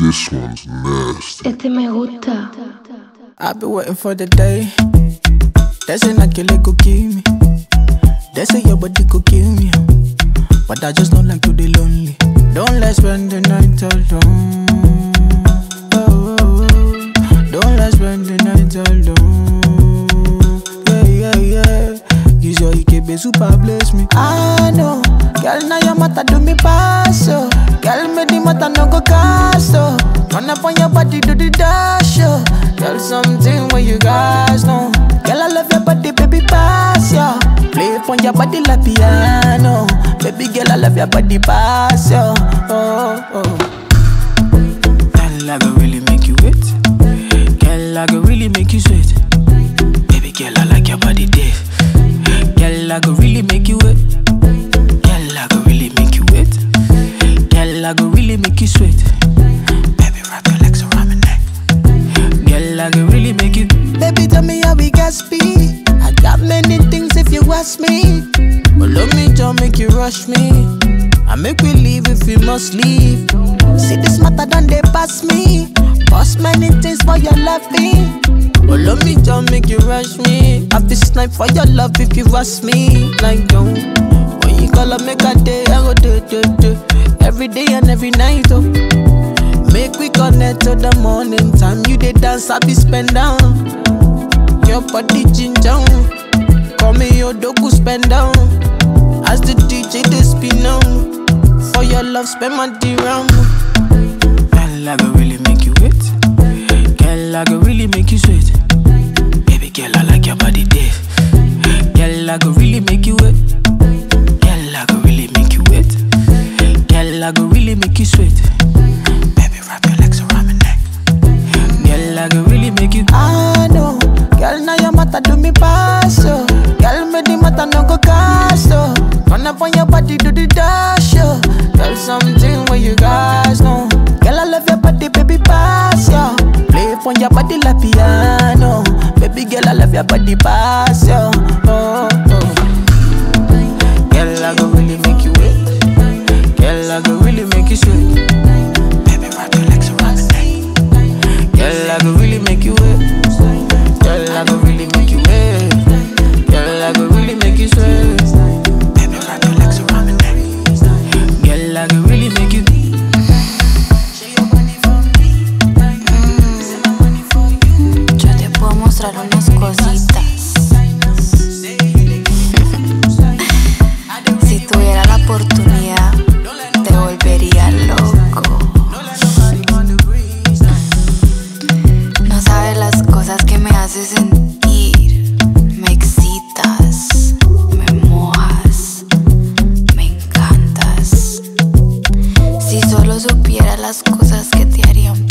This one's nasty. Este me gusta. I've been waiting for the day. They say not kill it could kill me. They say your body could kill me. But I just don't like to be lonely. Don't let's spend the night alone. Oh, oh, oh. Don't let's spend the night alone. Yeah, yeah, yeah. Use your IKB super bless me. I know. Girl, now your mata do me pass, oh. Girl, me the mata no go cast, oh. Run up on your body, do the dash, oh. Girl, something where you guys know. Girl, I love your body, baby, pass, yeah. Play on your body like piano. Baby girl, I love your body, pass, yeah. Oh, oh. Girl, I go really make you wet. Girl, I go really make you sweat. Baby girl, I like your body deaf. Girl, I go really make you wet. Girl, I go really make you wet. Girl, I go really make you sweat. Baby, wrap your legs around my neck. Girl, I go really make you. Baby, tell me how we got speed. I got many things if you ask me. But love me, don't make you rush me. I make we leave if we must leave. See this matter done they pass me. Bust many things for your loving. But love me, don't make you rush me. I feel snipe for your love if you ask me. Like don't. When you call up, make a day, I go do. Every day and every night, oh. Make we connect to the morning time. You dey dance, I be spend down. Your body ginger. Call me your dogu spend down. As the DJ they spin on. For your love, spend my dirham. Girl, I go really make you wet. Girl, I go really make you sweat. Baby girl, I like your body deaf. Girl, I go really make you wet. Girl, I go really make you wet. Girl, I go really make you sweat. Baby, wrap your legs around my neck. Girl, I go really make you. I know. Girl, now your mata do me pass, oh. Girl, me the mata no go cast, oh. Run up on your body, do the dash, oh. Girl, something where you guys know. Girl, I love your body, baby, pass, yeah. Play on your body like piano. Baby girl, I love your body, pass, yeah. Oh, oh. Girl, I go really make you wet. Girl, I go really make you sweat. Baby, wrap your legs around the neck. Girl, I go really make you wet. Girl, I go really make you wet. Girl, I go really make you sweat. Baby, wrap your legs around my neck. Girl, I go really make you. Yo te puedo mostrar unas cositas. Si tuviera la oportunidad, te volvería loco. No sabes las cosas que me haces sentir. Me excitas, me mojas, me encantas. Si solo supiera las cosas que te harían